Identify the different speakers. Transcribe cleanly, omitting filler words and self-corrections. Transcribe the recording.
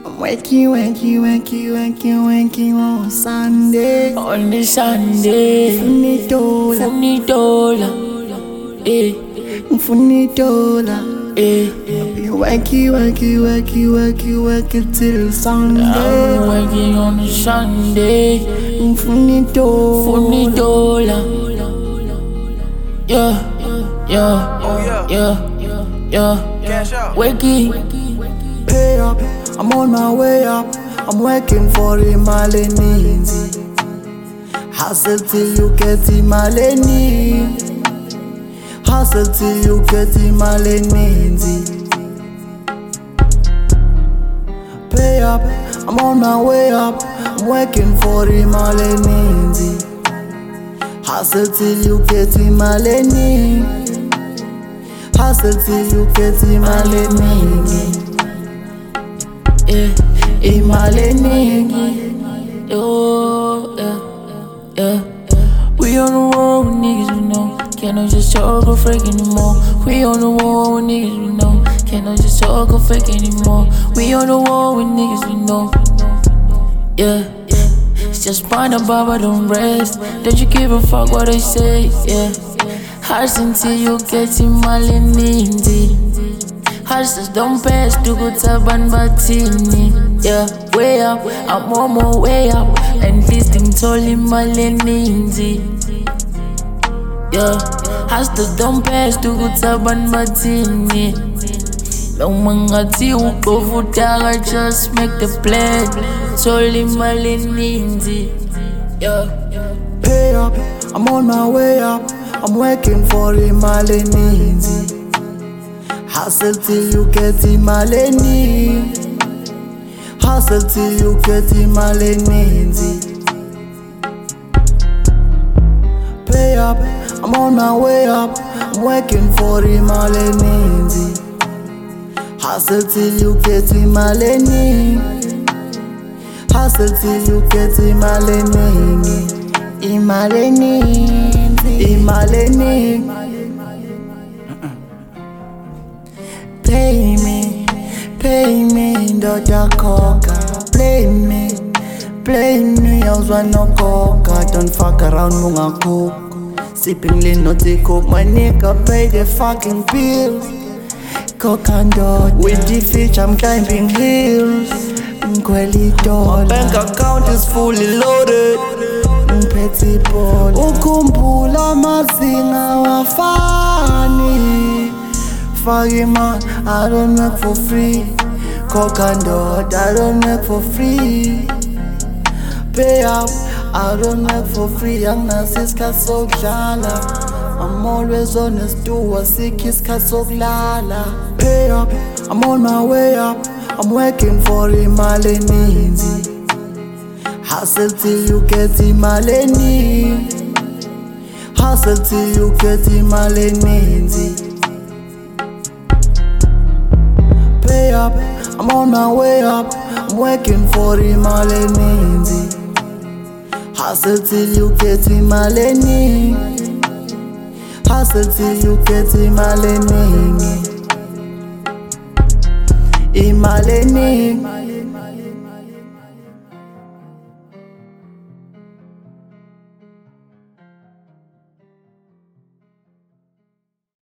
Speaker 1: I'm working on Sunday.
Speaker 2: On the Sunday,
Speaker 1: Funitola,
Speaker 2: eh,
Speaker 1: funitola.
Speaker 2: eh.
Speaker 1: Working till Sunday.
Speaker 2: I'm working on the Sunday,
Speaker 1: Funitola.
Speaker 2: yeah, yeah.
Speaker 3: Cash out.
Speaker 2: Wakey,
Speaker 1: Pay up, I'm on my way up. I'm working for Imaleninzi. Hustle till you get Imaleni. Hustle till you get Imaleninzi. Pay up, I'm on my way up. I'm working for Imaleninzi. Hustle till you get Imaleni. Hustle till you get Imaleni.
Speaker 2: yeah,
Speaker 1: Imaleni.
Speaker 2: oh, yeah. We on the road with niggas we know. Can't no just talk or fake anymore. We on the wall with niggas we know. Can't no just talk or fake anymore. We on the wall with niggas we know. Yeah. It's just find a baba, don't rest. Don't you give a fuck what they say, yeah. Hustle until you get in my leninzi. Hustlers don't pass, do good taban batini. Yeah, way up, I'm on my way up. And this thing told him my leninzi. Yeah, hustlers don't pass, do good taban batini. No mangati ukofutaka, just make the plan. Told him my leninzi. Yeah.
Speaker 1: Pay up, I'm on my way up. I'm working for Imaleninzi. Hustle till you get Imaleni. Hustle till you get Imaleninzi. Pay up, I'm on my way up. I'm working for Imaleninzi. Hustle till you get Imaleni. Hustle till you get Imaleni. Imaleni. Pay me, ndoda coca. Play me, yauzwa no coca. Don't fuck around, munga cook. Sipping lean, no take coke. My nigga pay the fucking bills. Coca and dot. With the fish, I'm climbing hills. My bank account is fully loaded. Petty ball. Ukhumbula mazinga wafani. Faggy man, I don't work for free. Cock and dot, I don't work for free. Pay up, I don't work for free. Young Nasiska Soglala. I'm always on the store, Sikiska Soglala. Pay up, I'm on my way up. I'm working for Imaleninzi. Hustle till you get Imaleni. Hustle till you get Imaleninzi. Pay up, I'm on my way up. I'm working for Imaleninzi. Hustle till you get Imaleni. Hustle till you get Imaleni. Imaleni.